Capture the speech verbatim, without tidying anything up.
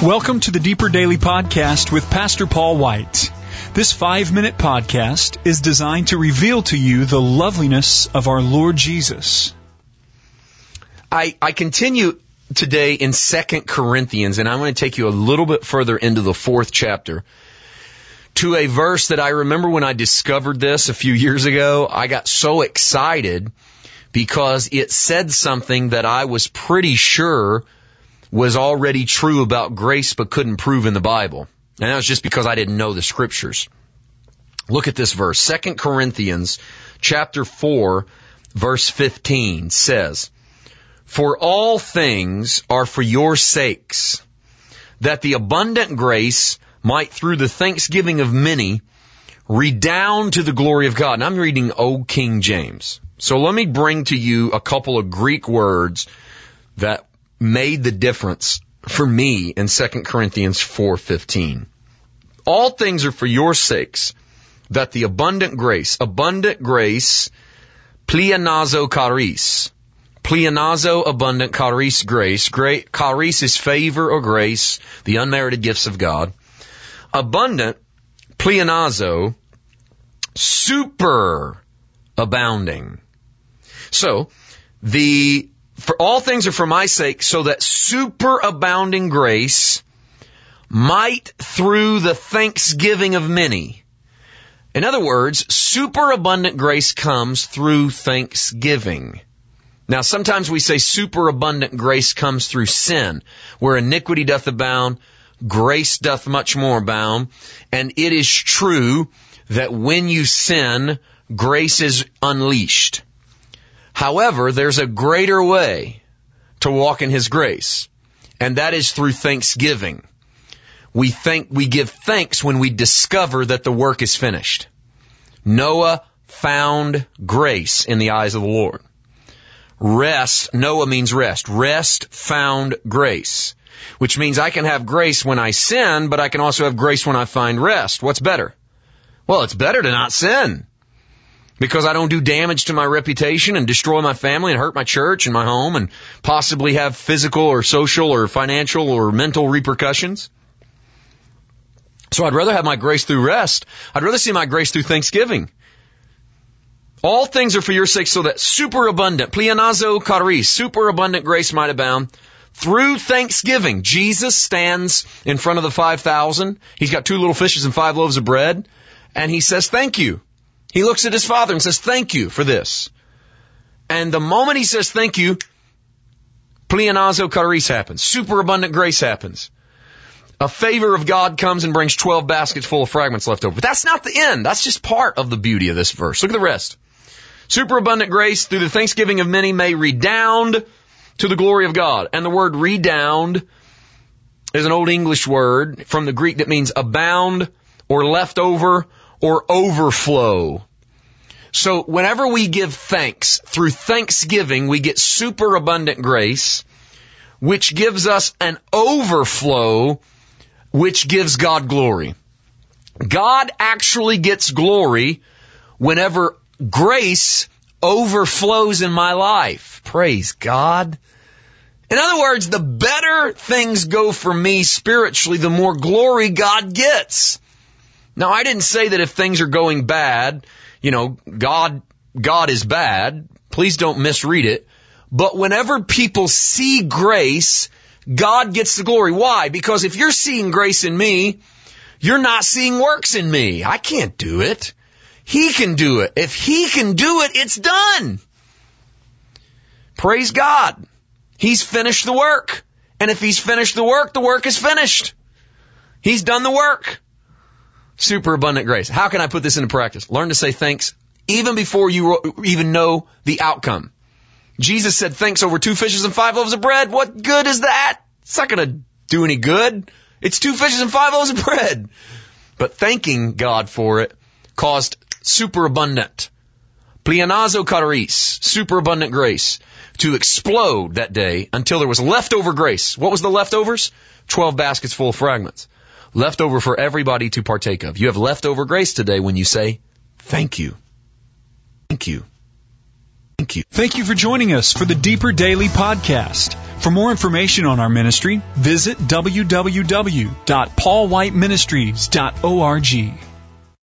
Welcome to the Deeper Daily Podcast with Pastor Paul White. This five-minute podcast is designed to reveal to you the loveliness of our Lord Jesus. I, I continue today in Second Corinthians, and I'm going to take you a little bit further into the fourth chapter to a verse that I remember when I discovered this a few years ago. I got so excited because it said something that I was pretty sure was already true about grace but couldn't prove in the Bible. And that was just because I didn't know the scriptures. Look at this verse. Second Corinthians chapter four, verse fifteen says, "For all things are for your sakes, that the abundant grace might through the thanksgiving of many redound to the glory of God." And I'm reading Old King James. So let me bring to you a couple of Greek words that made the difference for me in Second Corinthians four fifteen. All things are for your sakes, that the abundant grace, abundant grace, pleonazo charis. Pleonazo, abundant, charis, grace. Great, charis is favor or grace, the unmerited gifts of God. Abundant, pleonazo, super abounding. So, the For all things are for my sake, so that superabounding grace might through the thanksgiving of many. In other words, superabundant grace comes through thanksgiving. Now, sometimes we say superabundant grace comes through sin, where iniquity doth abound, grace doth much more abound. And it is true that when you sin, grace is unleashed. However, there's a greater way to walk in His grace, and that is through thanksgiving. We think, we give thanks when we discover that the work is finished. Noah found grace in the eyes of the Lord. Rest, Noah means rest. Rest found grace, which means I can have grace when I sin, but I can also have grace when I find rest. What's better? Well, it's better to not sin, because I don't do damage to my reputation and destroy my family and hurt my church and my home and possibly have physical or social or financial or mental repercussions. So I'd rather have my grace through rest. I'd rather see my grace through thanksgiving. All things are for your sake, so that superabundant, pleonazo charis, superabundant grace might abound through thanksgiving. Jesus stands in front of the five thousand. He's got two little fishes and five loaves of bread, and he says, "Thank you." He looks at his Father and says, "Thank you for this." And the moment he says thank you, pleonazo charis happens. Superabundant grace happens. A favor of God comes and brings twelve baskets full of fragments left over. But that's not the end. That's just part of the beauty of this verse. Look at the rest. Superabundant grace through the thanksgiving of many may redound to the glory of God. And the word redound is an old English word from the Greek that means abound or left over or overflow. So whenever we give thanks, through thanksgiving, we get superabundant grace, which gives us an overflow, which gives God glory. God actually gets glory whenever grace overflows in my life. Praise God. In other words, the better things go for me spiritually, the more glory God gets. Now, I didn't say that if things are going bad, you know, God, God is bad. Please don't misread it. But whenever people see grace, God gets the glory. Why? Because if you're seeing grace in me, you're not seeing works in me. I can't do it. He can do it. If He can do it, it's done. Praise God. He's finished the work. And if He's finished the work, the work is finished. He's done the work. Superabundant grace. How can I put this into practice? Learn to say thanks even before you even know the outcome. Jesus said thanks over two fishes and five loaves of bread. What good is that? It's not going to do any good. It's two fishes and five loaves of bread. But thanking God for it caused superabundant, pleonazo charis, superabundant grace, to explode that day until there was leftover grace. What was the leftovers? Twelve baskets full of fragments. Left over for everybody to partake of. You have leftover grace today when you say, thank you. Thank you. Thank you. Thank you for joining us for the Deeper Daily Podcast. For more information on our ministry, visit w w w dot paul white ministries dot org.